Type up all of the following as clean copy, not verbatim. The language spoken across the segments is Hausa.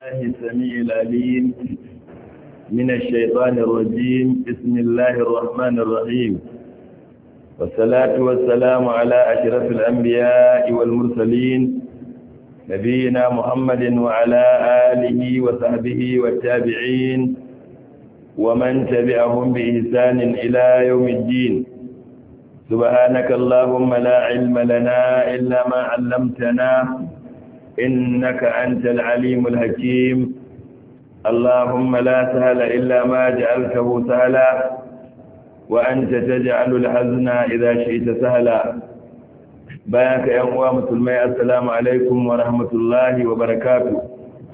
الله السميع العليم من الشيطان الرجيم. بسم الله الرحمن الرحيم، والصلاة والسلام على أشرف الأنبياء والمرسلين نبينا محمد وعلى آله وصحبه والتابعين ومن تبعهم بإحسان إلى يوم الدين. سبحانك اللهم لا علم لنا إلا ما علمتنا إنك أنت العليم الحكيم. اللهم لا سهل إلا ما جعلته سهلا وأنت تجعل الحزن إذا شئت سهلا. بارك يا أخوة مسلمي، السلام عليكم ورحمة الله وبركاته.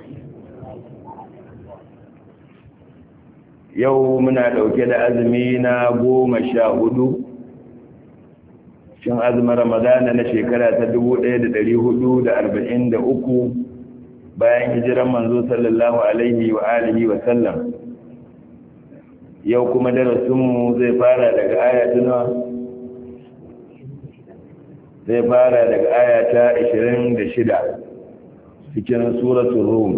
يومنا لو كده أزمينا 14 shin azumin ramadana na shekara ta 1443 bayan hijiran manzo sallallahu alaihi wa alihi wa sallam. Yau kuma darasinmu zai fara daga aya ta 26 cikin suratul rum.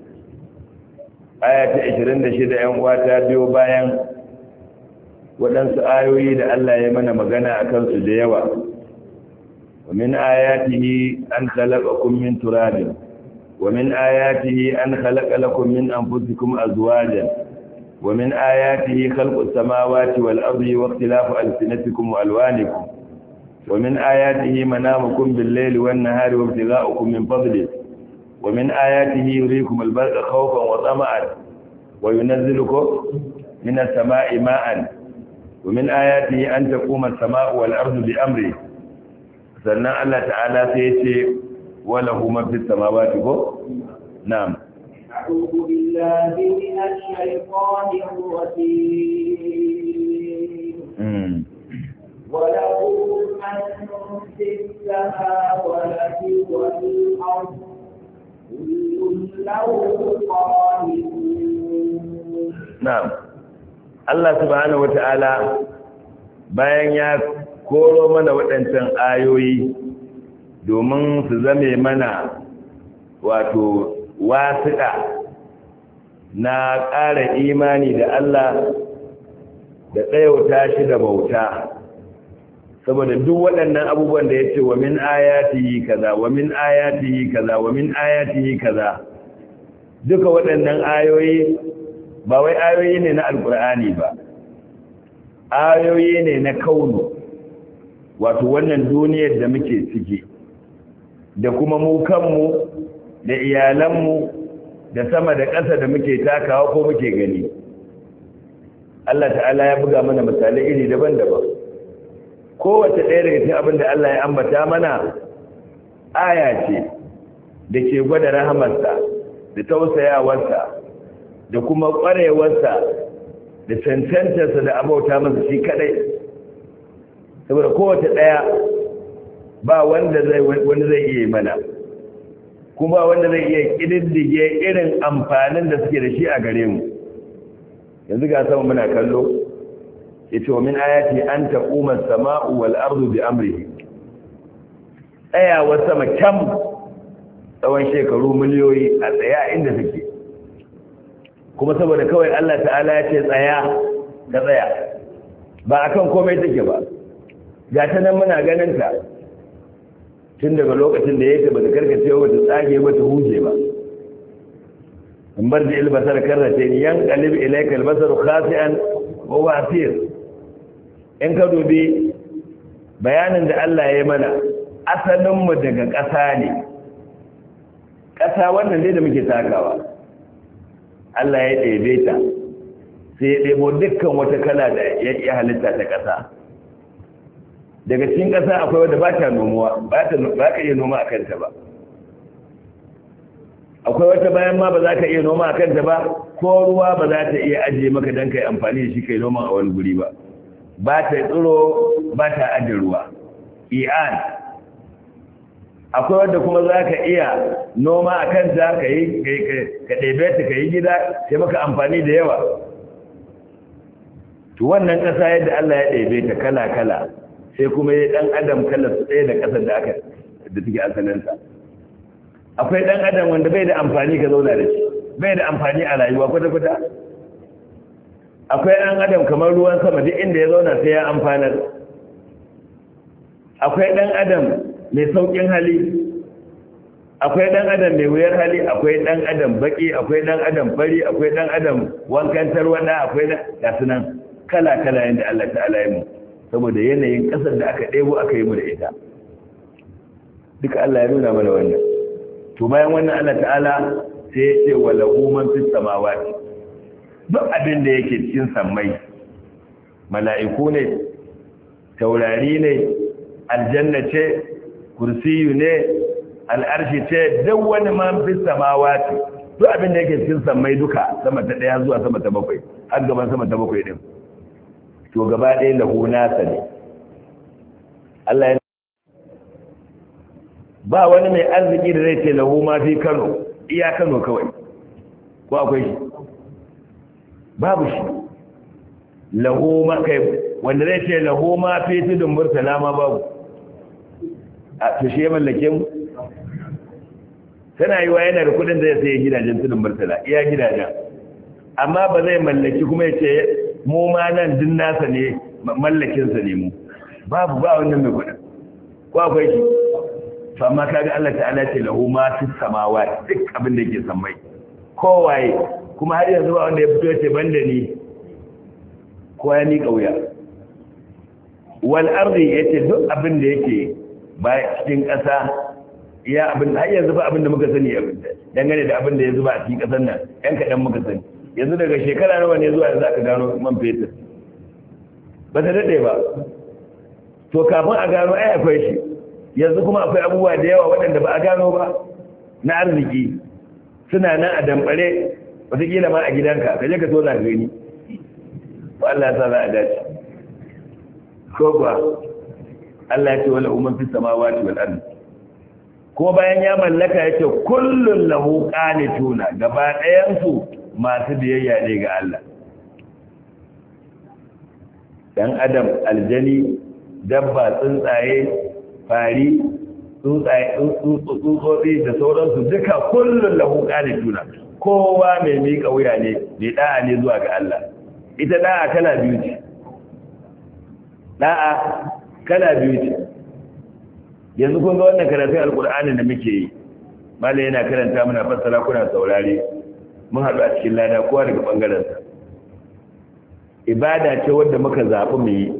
Aya ta 26 yan uwa ta biyo bayan waɗansu ayoyi da Allah ya mana magana a kansu da yawa. wa min ayatihi an khalaqakum min turabin wa min ayatihi an khalaqa lakum min anfusikum azwajan wa min ayatihi khalqus samawati wal ardi wa ikhtilafu alsinatikum wa alwanikum wa min ayatihi manamukum bil layli wan nahari wa ibtigha'ukum min fadlihi wa min ayatihi yuriikum al barqa khawfan wa tama'an wa yunazzilukum minas samaa'i ma'an ومن آياته أن تقوم السماء والأرض بأمره. sannan Allah ta'ala sai ya ce walahu ma fis samawati ko na'am a'udhu billahi minash shaitanir rajim walahu man fis samawati wal ardi kullun lahu qanitun. na'am, Allah subhanahu wata'ala bayan ya koro mana waɗancan ayoyi domin su zame mana wato wasiƙa na ƙara imani da Allah da tsayauta shi da bauta, saboda duk waɗannan abubuwan da ya ce wa min ayatihi kaza wa min ayatihi kaza wa min ayatihi kaza, duka waɗannan ayoyi ba wai ayoyi ne na alkur'ani ba, ayoyi ne na kaunu, wato wannan duniyar da muke ciki da kuma mu kanmu da iyalanmu da sama da ƙasa da muke takawa ko muke gani. Allah ta'ala ya buga mana misalai iri daban-daban. Kowace ɗaya daga cikin abin da Allah ya ambata mana aya ce da ke gwada rahamarsa da tausayawarsa da kuma ƙwarewarsa da cancantarsa da abauta masa shi kadai. Saboda kowace ɗaya ba wanda wani zai iya mana, kuma wanda zai iya ƙididdige irin amfanin da suke da shi a gare mu. Yanzu ga sama muna kallo, ya ce wa min ayati an taquma as-sama'u wal ardu bi amrihi. Tsayawar sama kyam tsawon shekaru miliyoyi a tsaya inda suke, kuma saboda kawai Allah ta'ala ya ce tsaya ka tsaya, ba akan komai take ba. Ga ta nan muna ganin ta tun daga lokacin da yake ba ta karkace ba ta tsage ba ta huje ba. in bar da ilbasar karrace yan qalib ilayka albasar khasi'an wa wasir. in ka dubi bayanin da Allah ya yi mana, asalin mu daga ƙasa ne, ƙasa wannan dai da muke takawa Allah ya ɗebe ta, sai ya ɗebo dukkan wata kala da ya halitta ta ƙasa. Daga cikin ƙasa akwai wadda ba ta nomuwa, ba ka iya noma a kanta ba. Akwai wata bayan ma ba za ka iya noma a kanta ba, ko ruwa ba za ta iya ajiye maka don ka yi amfani da shi ka yi noma a wani guri ba. Ba ta tsiro, ba ta ajiye ruwa. I'an. Akwai wadda kuma za ka iya noma a kanta ka ɗebe ta ka yi gida sai maka amfani da yawa. To wannan ƙasa yadda Allah ya ɗebe ta kala-kala, sai kuma ya ɗan adam kala su ɗaya da ƙasar da take asalinsa. Akwai ɗan adam wanda bai da amfani ka zauna da shi, bai da amfani a rayuwa kwata-kwata. Akwai ɗan adam kamar ruwan sama duk inda ya zauna sai ya amfanar. Akwai ɗan adam mai sauƙin hali, akwai ɗan adam mai wuyar hali, akwai ɗan adam baƙi, akwai ɗan adam fari, akwai ɗan adam wankan tarwaɗa, akwai da sunan kala-kala yadda Allah ta'ala ya mu, saboda yanayin ƙasar da aka ɗebo aka yi mu da ita. Duka Allah ya nuna mana wannan. To bayan wannan Allah ta'ala sai ya ce wa lahu man fis samawati, duk abin da yake cikin sammai, mala'iku ne, taurari ne, aljanna ce, kursiyu ne, al'arshi ce, duk wani man fis samawati, duk abin da yake cikin sammai duka, sama ta ɗaya zuwa sama ta bakwai, har gaban sama ta bakwai din. To gaba ɗaya lahu nasa ne. Allah ya ba wani mai arziki da zai ce lahu ma fi Kano, iya Kano kawai, ko akwai shi? Babu shi. Lahu ma kai, wanda zai ce lahu ma fi tudun Murtala ma babu. A to shi ya mallake mu? Tana yi wa yana da kudin da ya sayi gidajen tudun Murtala, iya gidajen. Amma ba zai mallaki kuma ya ce mu ma nan din nasa ne, mallakinsa ne mu. Babu ba wannan mai kudin. Ko akwai shi? To amma kaga Allah ta'ala ce lahu ma fis samawati, duk abin da yake sammai. Kowaye kuma har yanzu ba wanda ya fito ce banda ni. Ko ya ni kauya. Wal ardi yace duk abin da yake ba cikin ƙasa, iya abin har yanzu ba abin da muka sani dangane da abin da ya zuba a cikin ƙasar nan, ɗan kaɗan muka sani. Yanzu daga shekara nawa ne zuwa yanzu aka gano man fetur. Ba ta daɗe ba. To kafin a gano ai akwai shi. Yanzu kuma akwai abubuwa da yawa waɗanda ba a gano ba na arziki suna nan a dambare, wataƙila ma a gidanka ka je ka tona ka gani ba. Allah ya sa za a dace ko ba. Allah ya ce wala umman fi samawati wal ardi, kuma bayan ya mallaka yace kullun lahu qanituna, gaba ɗayan su masu biyayya ne ga Allah. Dan adam, aljani, dabba, tsuntsaye, fari, tsutsotsi da sauransu duka kullun lahu qanituna, kowa mai miƙa wuya ne, mai da'a ne zuwa ga Allah. Ita da'a kala biyu ce. Da'a kala biyu ce. Yanzu kun ga wannan karatun alkur'ani da muke yi, malai yana karanta muna fassara kuna saurare, mun haɗu a cikin lada kowa daga ɓangarensa. Ibada ce wadda muka zaɓi mu yi,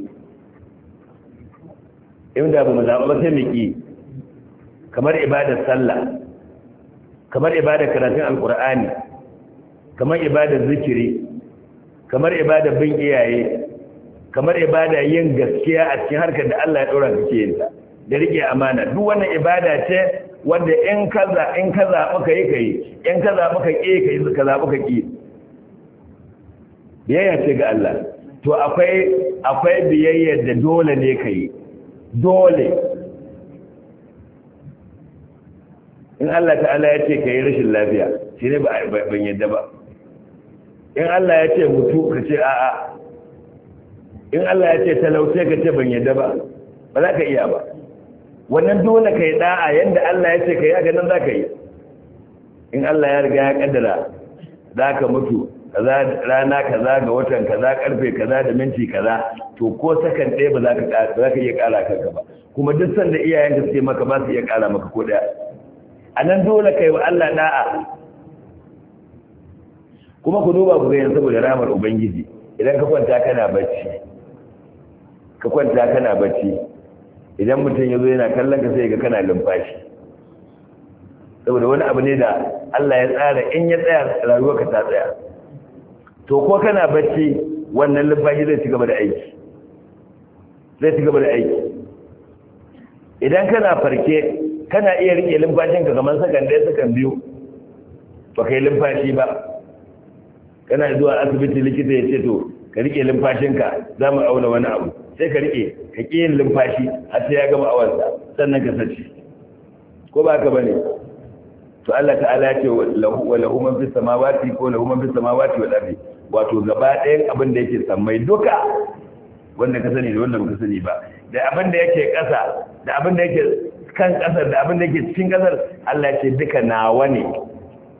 inda ba mu zaɓi ba sai mu ƙi, kamar ibadar sallah, kamar ibadar karatun alkur'ani, kamar ibadar zikiri, kamar ibadar bin iyaye, kamar ibada yin gaskiya a cikin harkar da Allah ya ɗora kake yin ta, da rike amana. Duk wannan ibada ce wanda in ka zaɓi ka yi ka yi, in ka zaɓi ka ƙi ka yi, ka zaɓi ka ƙi. Biyayya ce ga Allah. To akwai biyayyar da dole ne ka yi, dole. In Allah ta'ala ya ce ka yi rashin lafiya, shi ne ban yadda ba. In Allah ya ce mutu ka ce a'a. In Allah ya ce talauce ka ce ban yadda ba, ba za ka iya ba. Wannan dole ka yi da'a yadda Allah ya ce ka yi haka nan za ka yi. In Allah ya riga ya kaddara za ka mutu rana kaza ga watan kaza karfe kaza da minti kaza, to ko sakan ɗaya ba za ka iya ƙara kanka ba. Kuma duk sanda iyayenka suke maka ba su iya ƙara maka ko ɗaya. A nan dole ka yi wa Allah da'a. Kuma ku duba ku ga yanzu saboda ramar Ubangiji, idan ka kwanta kana bacci, idan mutum ya zo yana kallon ka sai ga kana lumfashi, saboda wani abu ne da Allah ya tsara in ya tsaya rayuwarka ta tsaya. To ko kana bacci wannan lumfashi zai ci gaba da aiki, idan kana farke kana iya rike lumfashinka kamar sakan ɗaya sakan biyu ba kai lumfashi ba. Kana zuwa asibiti likita ya ce to ka rike lumfashinka za mu auna wani abu, sai ka rike ka ƙi yin lumfashi har sai ya gama awansa sannan ka sace, ko ba ka bane? To Allah ta'ala ya ce wa lahu man fis samawati ko lahu man fis samawati wal ardi, wato gaba ɗayan abin da yake sammai duka, wanda ka sani da wanda baka sani ba, da abin da yake ƙasa da abin da yake kan ƙasar da abin da yake cikin ƙasar, Allah ya ce duka nawa ne,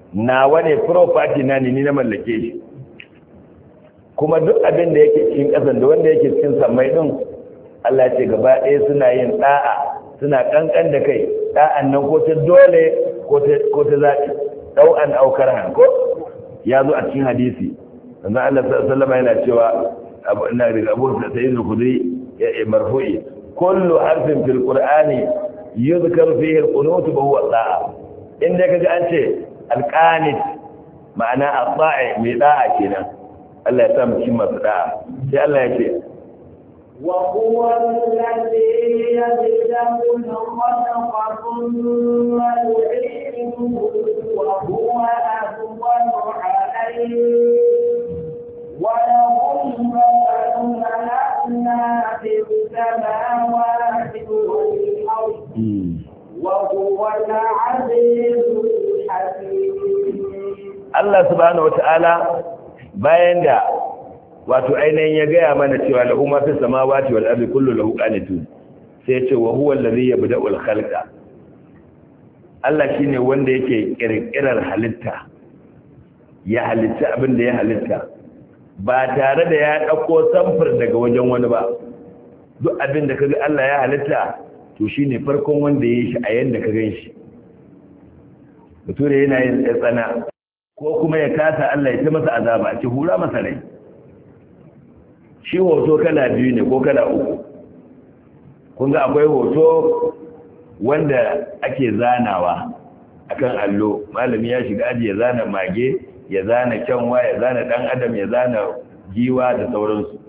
nawa ne property na ni na mallake shi kuma duk abin da yake cikin ƙasan da wanda yake cikin samai din Allah ce gaba ɗaya suna yin da'a suna kankan da kai da'an nan ko ta dole ko ta zaɓi ɗau'an aukar hanko ya zo a cikin hadisi sannan Allah sallama yana cewa ina daga abu sayyid al-khudri marfu'i kullu harfin fil qur'ani yuzkaru fihi al-qunut wa huwa da'a inda kaga an ce al-qanit ma'ana at-ta'i mai da'a kenan Allah ya sa mu cikin masu da'a sai Allah ya ce وهو الذي يبدأ الخلق ثم يعيده وهو أهون عليه وله المثل الأعلى في السماوات والأرض وهو العزيز الحكيم. الله سبحانه وتعالى bayan da wato ainihin ya gaya mana cewa lahu ma fi samawati wal ardi kullu lahu qanitun sai ya ce wa huwa allazi yabda'ul khalqa Allah shine wanda yake kirkirar halitta ya halitta abin da ya halitta ba tare da ya dauko samfur daga wajen wani ba duk abin da kaga Allah ya halitta to shine farkon wanda ya yi shi a yanda ka ganshi mutum yana yin tsana ko kuma ya kasa Allah ya ta masa azaba ki hura masa rai shi hoto kala biyu ne ko kala uku kun ga akwai hoto wanda ake zanawa akan allo malami ya shiga aji ya zana mage ya zana kyanwa ya zana dan adam ya zana giwa da sauransu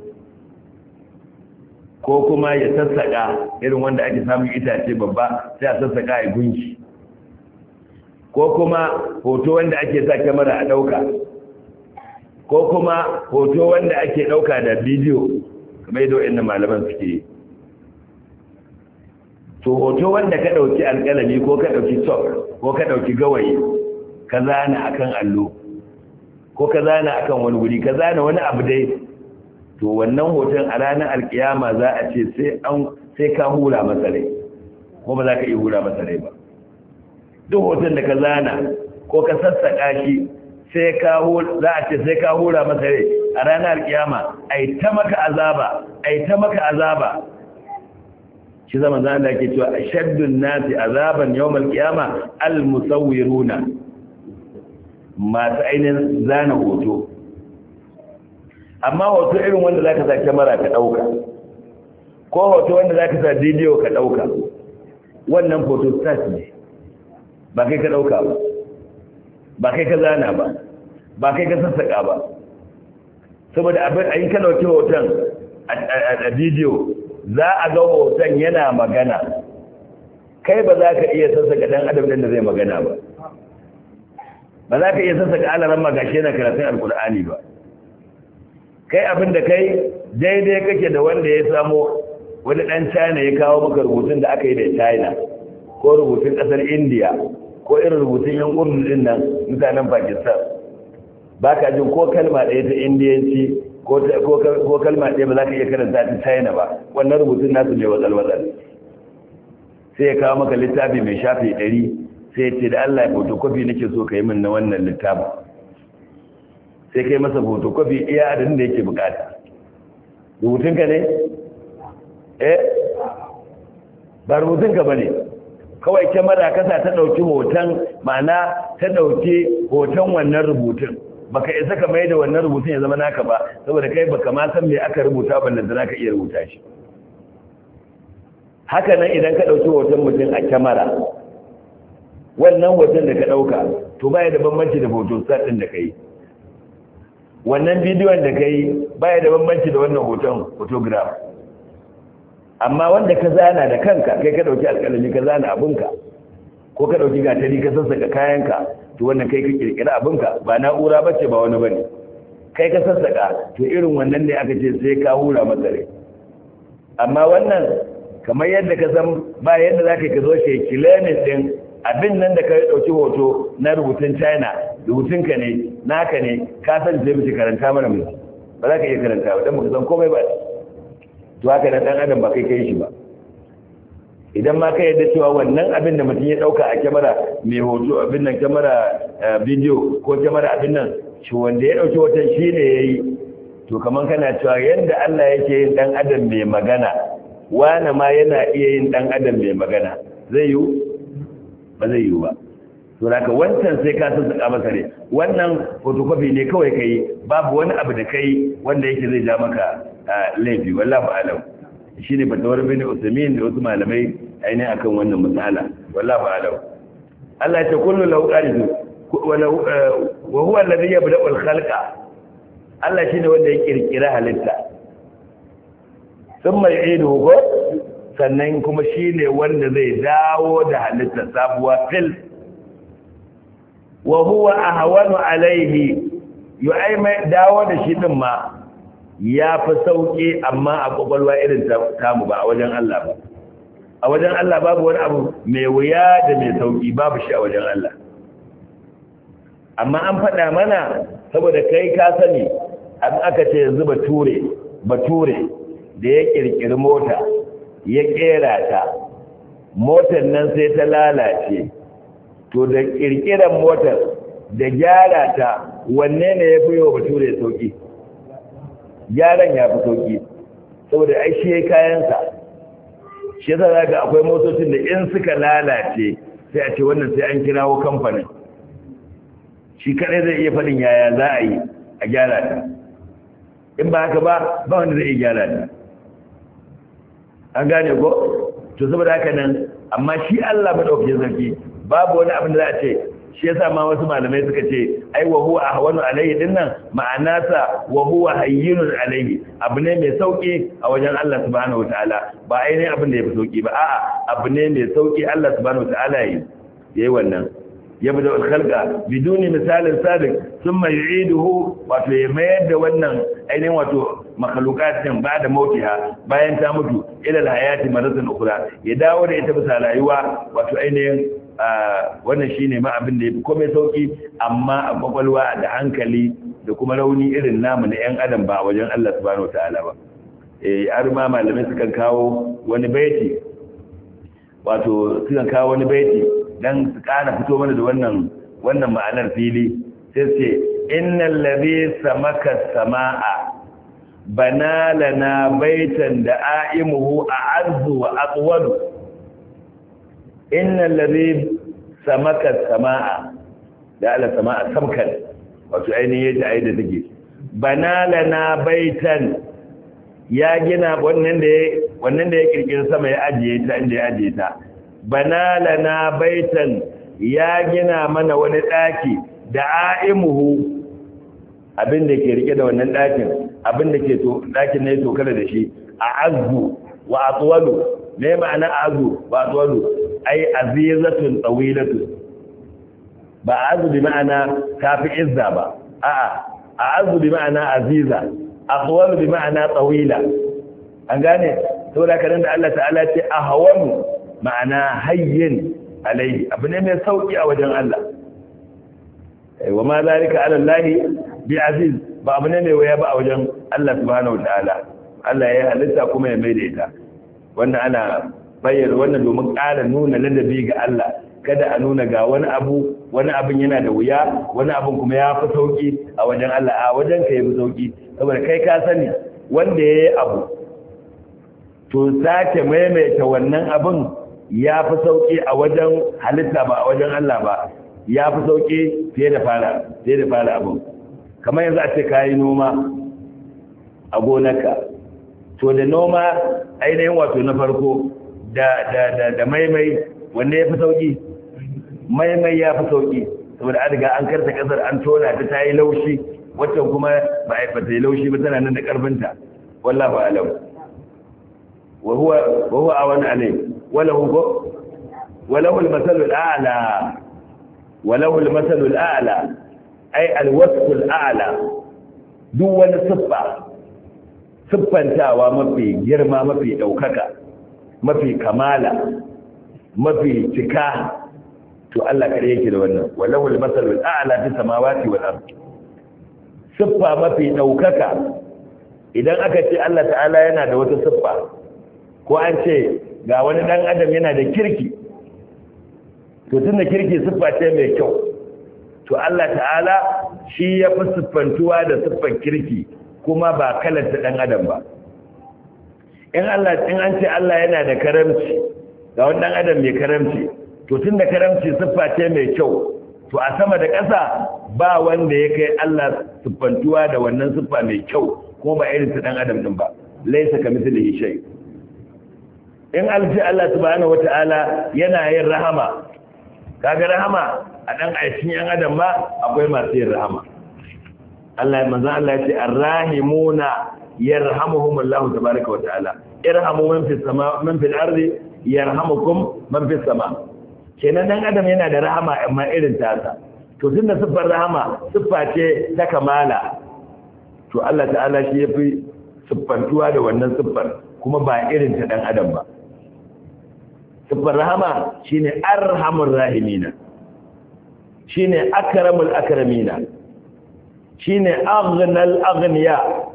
ko kuma ya sassaka irin wanda ake samun itace babba sai a sassaka a gunki ko kuma hoto wanda ake sa kamera a dauka ko kuma hoto wanda ake dauka da bidiyo kamar yadda wayannan malaman suke to hoto wanda ka dauki alƙalami ko ka dauki chalk ko ka dauki gawayi ka zana akan allo ko ka zana akan wani guri ka zana wani abu dai to wannan hoton a ranar alkiyama za a ce sai ka hura masa rai ko ba za ka iya hura masa rai ba duk hoton da ka zana ko ka sassaka shi za a ce sai ka hura masa rai a ranar kiyama ai ta maka azaba shi zama zan da ke cewa ashaddun nasi azaban yawmal qiyama almusawwiruna masu ainihin zana hoto amma hoto irin wanda zaka sa kamera ka dauka ko hoto wanda zaka sa bidiyo ka dauka wannan photo stat ne ba kai ka dauka ba kai ka zana ba kai ka sassaka ba saboda abin ayin ka dauki hoton a bidiyo za a ga hoton yana magana kai ba za ka iya sassaka dan adam din da zai magana ba za ka iya sassaka alaran magashi yana karatun alkur'ani ba kai abin da kai daidai kake da wanda ya samo wani dan China ya kawo maka rubutun da aka yi da China ko rubutun kasar India ko irin rubutun yan urdu din nan mutanen Pakistan baka jin ko kalma ɗaya ta Indiyanci ko kalma ɗaya ba za ka iya karanta ta China ba wannan rubutun nasu ne watsal sai ya kawo maka littafi mai shafi 100 sai ya ce da Allah ya photocopy nake so ka yi min na wannan littafin sai kai masa photocopy iya adadin da yake bukata rubutunka ne ba rubutunka bane kawai kyamara kasa ta dauki hoton ma'ana ta dauki hoton wannan rubutun baka isa ka mai da wannan rubutun ya zama naka ba saboda kai baka ma san me aka rubuta ba da zaka iya rubuta shi haka nan idan ka dauki hoton mutum a kyamara wannan hoton da ka dauka to baya da bambanci da photostat din da kai wannan bidiyon da kai baya da bambanci da wannan hoton photograph amma wanda ka zana da kanka kai ka dauki alƙalami ka zana abinka ko ka dauki gatari ka sassaka kayanka to wannan kai ka kirkira abinka ba na'ura bace ba wani bane kai ka sassaka to irin wannan ne aka ce sai ka hura masa rai amma wannan kamar yadda ka san ba yadda zaka ka zo shi kilemin din abin nan da ka dauki hoto na rubutun China rubutunka ne naka ne ka san sai mu karanta mana mu ba za ka iya karanta ba dan mu san komai ba to haka dan adam ba kai kai shi ba idan ma ka yadda cewa wannan abin da mutum ya dauka a kyamara mai hoto abin nan kyamara bidiyo ko kyamara abin nan shi wanda ya dauki wata shi ne ya yi, to kamar kana cewa yadda Allah yake yin dan adam mai magana wani ma yana iya yin dan adam mai magana zai yi ba zai yi ba. to haka wancan sai ka san saka masa ne, wannan photocopy ne kawai kai, babu wani abu da kai wanda yake zai ja maka laifi. wallahi alam shine fatawar bin Usaimin da wasu malamai ainihin akan wannan mas'ala. wallahi alam. Allah ya ce kullu lahu qaridu wa huwa alladhi yabda'u al-khalqa. Allah shine wanda ya kirkira halitta thumma yu'iduhu ko sannan kuma shine wanda zai dawo da halitta sabuwa fil wa huwa ahwanu alaihi yu'ai mai dawo da shi din ma ya fi sauki amma a kwakwalwa irin tamu ba a wajen Allah ba. a wajen Allah babu wani abu mai wuya da mai sauki, babu shi a wajen Allah. amma an faɗa mana saboda kai ka sani an aka ce yanzu bature da ya kirkiri mota ya kera ta, motar nan sai ta lalace, to da kirkiran motar da gyara ta wanne ne ya fi yawa bature sauki? gyaran ya fi sauki saboda ai shi kayansa. shi yasa zaka akwai motocin da in suka lalace sai a ce wannan sai an kirawo kamfanin, shi kadai zai iya faɗin yaya za a yi a gyara ta, in ba haka ba wanda zai iya gyara ta. an gane ko? to saboda haka nan amma shi Allah madaukakin sarki babu wani abin da za a ce, shi yasa ma wasu malamai suka ce ai wa huwa ahwanu alayhi dinnan ma'ana sa wa huwa hayyinun alayhi, abu ne mai sauki a wajen Allah subhanahu wataala, ba ainihin abin da yafi sauki ba, a'a abu ne mai sauki Allah subhanahu wataala yayi wannan. yabda al-khalqa biduni misalin sadiq thumma yu'iduhu, wato ya mayar da wannan ainihin wato makhluqatin ba'da mautiha, bayan ta mutu ila al-hayati maratan ukhra, ya dawo da ita bisa rayuwa, wato ainihin wannan shine ma abin da yafi komai sauki, amma a kwakwalwa da hankali da kuma rauni irin namu na yan adam ba wajen Allah subhanahu wataala ba. Arma malamai sukan kawo wani baiti, wato sukan kawo wani baiti dan su kana fito mana da wannan ma'anar fili, sai ce innal ladhi samaka samaa bana lana baitan da aimuhu a'azzu wa aqwal. innal ladhi samaka samaa da ala samaa samkan, wato ainihin yadda da take, bana lana baitan ya gina wannan da ya kirkiri sama ya ajiye ta inda ya ajiye ta, bana lana baitan ya gina mana wani daki da aimuhu, abinda ke rike da wannan dakin, abinda ke to dakin ne to kada da shi, a'azzu wa atwalu. me ma'ana a'azzu wa atwalu? ai azizatun tawilatu, ba a'azzu bi ma'ana kafi izza ba, a'a a'azzu bi ma'ana aziza, atwalu bi ma'ana tawila. an gane? saboda kanan da Allah ta'ala ce ahwanu ma'ana hayyin alaihi, abu ne mai sauki a wajen Allah. wa ma zalika ala Allah bi aziz, ba abu ne mai waya ba a wajen Allah subhanahu wataala. Allah ya halitta kuma ya mai da ita. wannan ana bayyana wannan domin ƙara nuna ladabi ga Allah, kada a nuna ga wani abin yana da wuya, wani abin kuma ya fi sauki a wajen Allah. a wajen ka ya fi sauki saboda kai ka sani wanda ya yi abu, to sake maimaita wannan abin ya fi sauki a wajen halitta ba a wajen Allah ba, ya fi sauki fiye da fara abin. kamar yanzu a ce ka yi noma a gonarka, to da noma ainihin wato na farko da maimai wanda ya fi sauki? maimai ya fi sauki saboda an riga an karta kasar, an tona ta yi laushi, waccan kuma ba ta yi laushi ba, tana nan da karfinta. wallahu a'lam. وهو أعوان عليه وله المثل الأعلى أي الوصف الأعلى دون صفانتاwa mafi girma, mafi ɗaukaka, mafi kamala, mafi cika, to Allah kare yake da wannan. walahu al-masalul a'la fi samawati wal ard, siffa mafi ɗaukaka. idan aka ce Allah ta'ala yana da wata siffa ko an ce ga wani dan adam yana da kirki, to tunda kirki siffa ce mai kyau, to Allah ta'ala shi ya fi siffantuwa da siffar kirki kuma ba kalanta dan adam ba. In an ce Allah yana da karamci, ga wani dan adam mai karamci, to tunda karamci siffa ce mai kyau, to a sama da ƙasa ba wanda ya kai Allah siffantuwa da wannan siffa mai kyau kuma ba irin ta dan adam din ba. Laisa kamithlihi shay. In Allah subhanahu wata'ala yana yin rahama, kaga rahama a dan aikin yan adam ma akwai masu yin rahama. Allah manzon Allah ya ce arrahimuna yarhamuhumullahu tabaaraka wata'ala. Irhamu man fis sama man fil ardi yarhamukum man fis sama. Kenan dan adam yana da rahama amma irin tasa. To tunda siffar rahama siffa ce ta kamala, to Allah ta'ala shi yafi siffantuwa da wannan siffar kuma ba irin ta dan adam ba. Siffar rahama shine arhamur rahimina, shine akramul akramina, shine aghnal aghniya,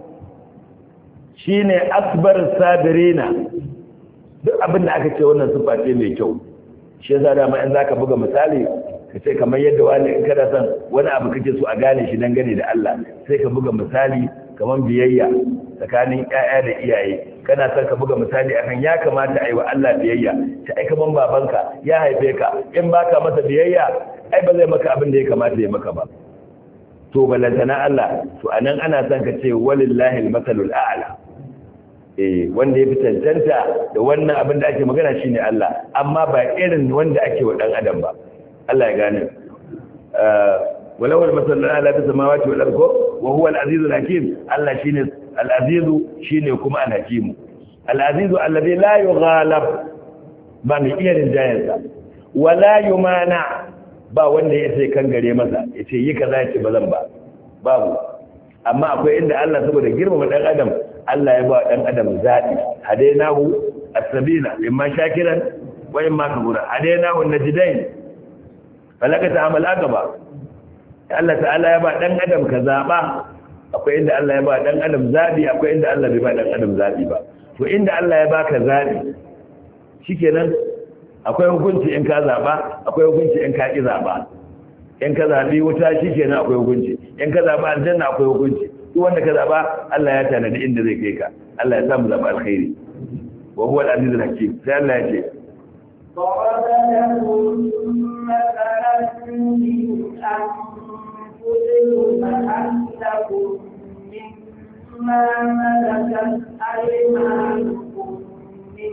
shine akbar sabirina. Duk abin da aka ce wannan siffa ce mai kyau. Shi yasa dama in zaka buga misali ka ce kamar yadda wani in kada san wani abu kake so a gane shi dangane da Allah, sai ka buga misali kamar biyayya tsakanin ƴaƴa da iyaye. Kana son ka buga misali akan ya kamata a yi wa Allah biyayya, ta ai kaman babanka ya haife ka, in baka masa biyayya ai ba zai maka abin da ya kamata ya maka ba. To balantana Allah, to anan ana son ka ce walillahi almasalul a'la. Wanda ya fi cancanta da wannan abin da ake magana shine Allah, amma ba irin wanda ake wa dan adam ba. Allah ya gane. walawal masallu ala fi samawati wal ardi wa huwa al-azizul hakim. Allah shine al-azizu, shine kuma al-hakim. Al-azizu alladhi la yughalab, ba mai iya rinjayensa, wala yumana, ba wanda ya sai kan gare masa yace yi kaza yace bazan ba, babu. Amma akwai inda Allah saboda girmama dan adam, Allah ya ba dan adam zabi. Hadainahu as-sabila imma shakiran wa imma kafura. Hadainahu najdain falaka ta'amal aqaba. Allah ta'ala ya ba dan adam ka zaba. Akwai inda Allah ya ba dan adam zabi, akwai inda Allah bai ba dan adam zabi ba. To inda Allah ya baka zabi, shikenan akwai hukunci in ka zaba, akwai hukunci in ka ki zaba. In ka zabi wuta shikenan akwai hukunci, in ka zaba aljanna akwai hukunci. Duk wanda ka zaba Allah ya tanadi inda zai kai ka. Allah ya sa mu zaba alkhairi. Wa huwa al-azizul hakim. Sai Allah ya ce ضرب لهم مثلا من أنفسهم هل لكم مما ملكت أيمانكم من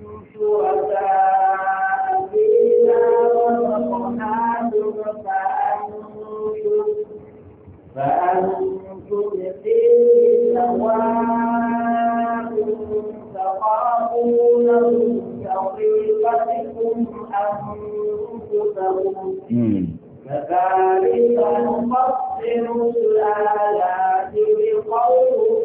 شركاء فيما رزقناكم فأنتم فيه سواء تخافونهم كخيفتكم أنفسكم كذلك نفصل الآيات لقوم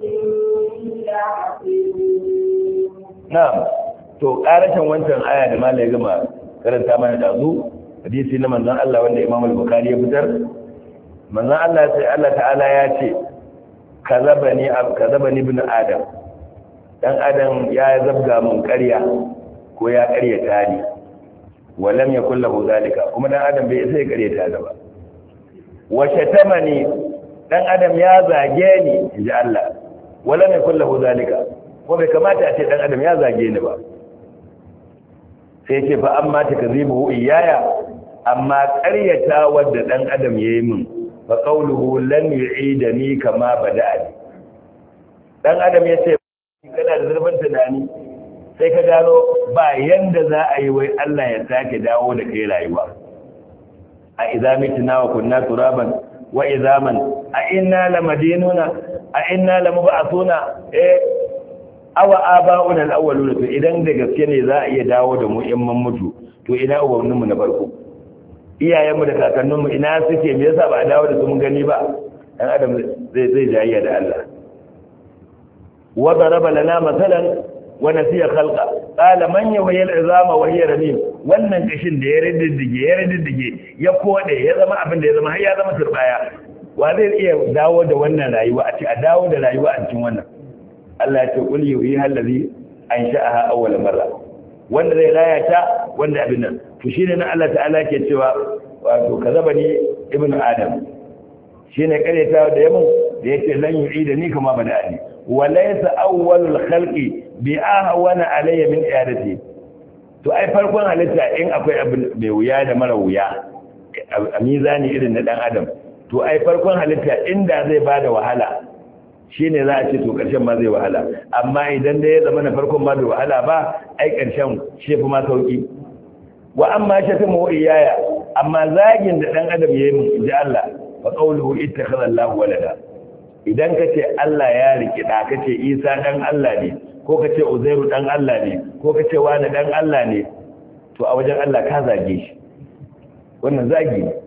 يعقلون. نعم. To ƙarashin wancan aya da malai gama karanta mana dazu, hadisi na manzon Allah wanda Imam al-Bukhari ya fitar. Manzon Allah sai Allah ta'ala ya ce kazabani ibn Adam. Dan Adam ya zabga mun ƙarya ko ya ƙaryata ni. Walam yakul lahu zalika, kuma dan Adam bai sai ƙaryata da ba. Wa shatamani, dan Adam ya zage ni inji Allah. Walam yakul lahu zalika, ko bai kamata a ce dan Adam ya zage ni ba. Sai ce fa amma takzibuhu iyaya, amma ƙaryata wanda dan Adam yayi min, fa qawluhu lan yu'idani kama bada'ani. Dan Adam yace kana da zurfin tunani, sai ka gano ba yanda za a yi wai Allah ya sake dawo da kai rayuwa. A idza mitna wa kunna turaban wa izaman a inna lamadinuna a inna lamub'athuna awa aba'una al-awwaluna. To idan da gaske ne za a iya dawo da mu in mun mutu, to ina ubanninmu na farko, iyayenmu da kakanninmu ina suke, me yasa ba a dawo da su mun gani ba? Dan Adam zai jayya da Allah. wa daraba lana masalan wa nasiya khalqa, qala man yuhyi al-izama wa hiya ramim. Wannan kashin da ya riddige ya kode ya zama abin da ya zama har ya zama turbaya, wa zai iya dawo da wannan rayuwa, a ce a dawo da rayuwa a cikin wannan? Allah ya ce qul yuhyi allazi an sha'aha awwal marra wanda zai raya ta wanda abin nan to shine na Allah ta'ala ke cewa wato kazabani ibnu adam shine karetawa da yamin da yake lan yu'ida ni kama bada'ani wa laysa awwalul khalqi bi ahwana alayya min i'adati to ai farkon halitta in akwai abin mai wuya da mara wuya a mizani irin na dan adam to ai farkon halitta inda zai bada wahala shine za a ce to karshen ma zai wahala amma idan da ya zama na farkon ma bai wahala ba ai karshen shi fi ma sauki wa amma shatamu iyaya amma zagin da dan adam yayi mun inji Allah fa qawluhu ittakhadha Allahu walada idan kace Allah ya riki da kace Isa dan Allah ne ko kace Uzairu dan Allah ne ko kace wani dan Allah ne to a wajen Allah ka zage shi wannan zagi ne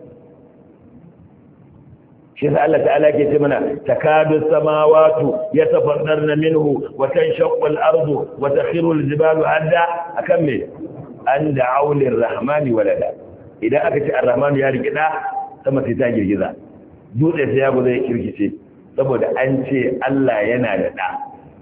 shi yasa Allah ta'ala ke ce mana takadu samawati yatafardarna minhu wa tanshaqqu al-ardu wa takhiru al-jibalu hadda akan me an da'u lir-rahmani walada idan aka ce ar-rahmanu ya riki da sama sai ta girgiza dutse sai ya goza ya kirkice saboda an ce Allah yana da da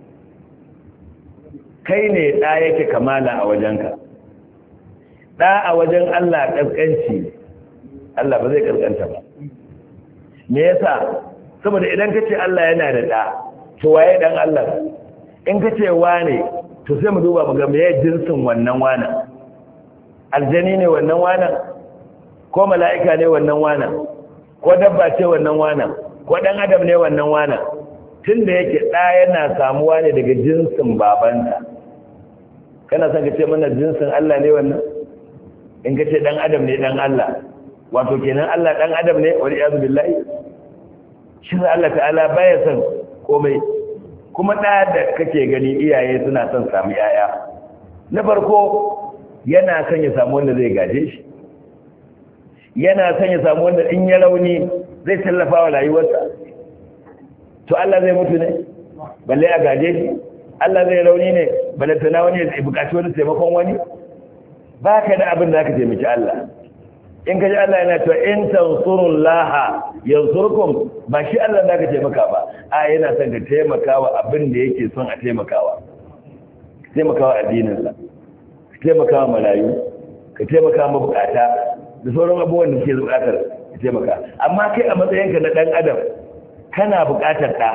kai ne da yake kamala a wajenka da a wajen Allah kaskanci Allah ba zai kaskanta ba me yasa saboda idan kace Allah yana da da to waye dan Allah in kace wane to sai mu duba mu ga meye jinsin wannan wana aljani ne wannan wana ko mala'ika ne wannan wana ko dabba ce wannan wana ko dan adam ne wannan wana tunda yake da yana samuwa ne daga jinsin babansa kana son kace mana jinsin Allah ne wannan in kace dan adam ne dan Allah wato kenan Allah dan adam ne wal iyaz billahi shi Allah ta'ala baya son komai kuma da kake gani iyaye suna son samu yaya na farko yana son ya samu wanda zai gaje shi yana son ya samu wanda in ya rauni zai tallafa wa rayuwarsa to Allah zai mutu ne balle a gaje shi Allah zai rauni ne balle tana wani ya bukaci wani taimakon wani ba ka da abin da aka taimaki Allah in ka ji Allah yana cewa in tansurullaha yansurkum ba shi Allah da ka taimaka ba a yana son ka taimakawa abin da yake son a taimakawa addininsa ka taimakawa marayu ka taimakawa mabukata da sauran abubuwan da ke bukatar ka taimaka amma kai a matsayinka na dan adam kana bukatar da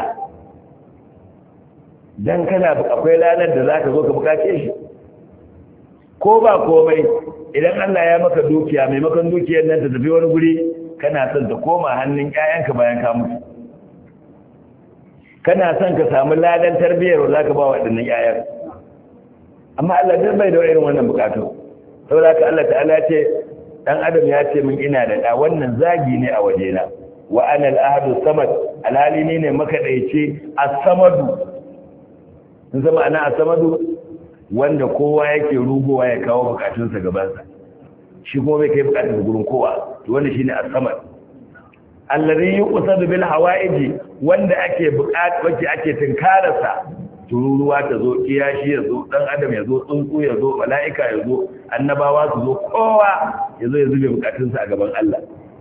dan kana akwai ranar da zaka zo ka bukace shi ko ba komai idan Allah ya maka dukiya maimakon dukiyar nan ta tafi wani guri kana son ta koma hannun ƴaƴanka bayan ka mutu kana son ka samu ladan tarbiyyar wanda zaka ba waɗannan ƴaƴan amma Allah duk bai da irin wannan bukatu saboda haka Allah ta'ala ce dan adam ya ce min ina da da wannan zagi ne a wajena wa ana al-ahadu samad alhali ne makadaice as-samadu in zama ana as-samadu wanda kowa yake rugowa ya kawo bukatunsa gabansa shi kuma bai kai bukatun gurin kowa to wanda shine as-samad allazi yuqsadu bil hawaiji wanda ake wacce ake tinkararsa tururuwa ta zo kiyashi ya zo dan adam ya zo tsuntsu ya zo mala'ika ya zo annabawa su zo kowa ya zo ya zube bukatunsa a gaban Allah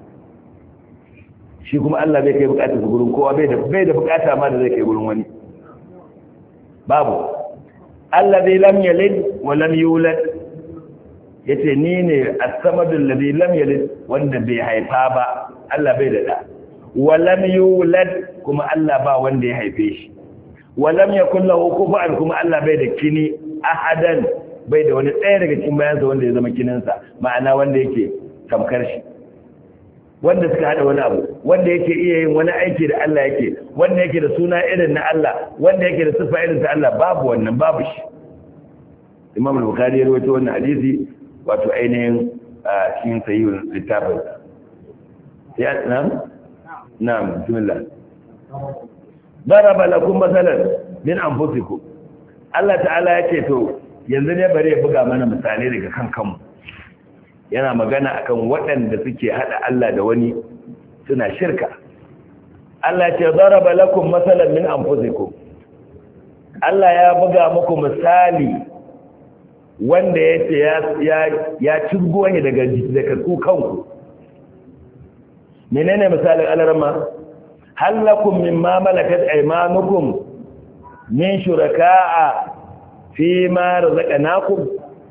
shi kuma Allah bai kai bukatunsa gurin kowa bai da bukata ma da zai kai gurin wani babu allazi lam yalid wa lam yulad yace ni ne as-samadu allazi lam yalid wanda bai haifa ba Allah bai da da wa lam yulad kuma Allah ba wanda ya haife shi wa lam yakul lahu kufuwan kuma Allah bai da kini ahadan bai da wani ɗaya daga cikin bayansa wanda ya zama kininsa ma'ana wanda yake tamkar shi wanda suka hada wani abu wanda yake iya yin wani aiki da Allah yake wanda yake da suna irin na Allah wanda yake da sifa irin ta Allah babu wannan babu shi Imam al-Bukhari ya rawaito wannan hadisi wato ainihin cikin sahihul littafin ya na'am bismillah daraba lakum masalan min anfusikum Allah ta'ala yake to yanzu ne bare ya buga mana misali daga kan kanmu yana magana akan waɗanda suke hada Allah da wani suna shirka Allah ce daraba lakum masalan min anfusikum Allah ya buga muku misali wanda yace ya cirgo ne daga ku kanku menene misalin alarma hal lakum mimma malakat aymanukum min shuraka'a fi ma razaqnakum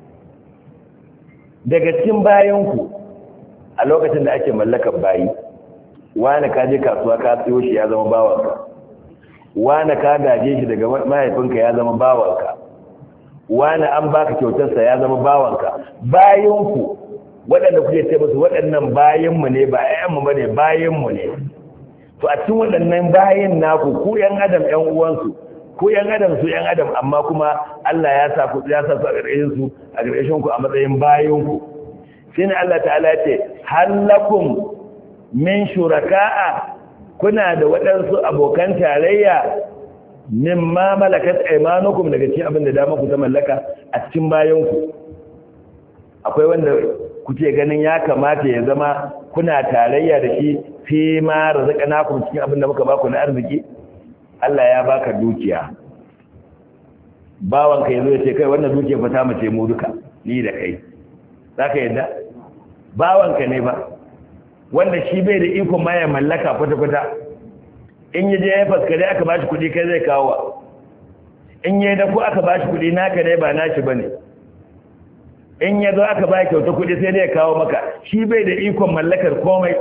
daga cikin bayanku a lokacin da ake mallakar bayi wani ka je kasuwa ka siyo shi ya zama bawanka wani ka gaje shi daga mahaifinka ya zama bawanka wani an baka kyautarsa ya zama bawanka bayanku waɗanda kuke ce musu waɗannan bayanmu ne ba ƴaƴanmu ba ne bayanmu ne to a cikin waɗannan bayan naku ku ƴan adam ƴan uwansu ku ƴan adam su ƴan adam amma kuma Allah ya sa su a ƙarƙashin ku a matsayin bayanku shine Allah ta'ala ya ce halakum min shuraka'a kuna da waɗansu abokan tarayya mimma malakat aymanukum daga cikin abin da dama ku ta mallaka a cikin bayanku akwai wanda kuke ganin ya kamata ya zama kuna tarayya da shi fi ma razaqnakum cikin abin da muka baku na arziki Allah ya baka dukiya bawanka yazo ya ce kai wannan dukiya fa ta mace mu duka ni da kai zaka yadda bawanka ne ba wanda shi bai da ikon ma ya mallaka kwata-kwata in yaje ya faskare aka bashi kudi kai zai kawo in yayi da ku aka bashi kudi naka ne ba nashi bane in yazo aka ba kyauta kudi sai dai ya kawo maka shi bai da ikon mallakar komai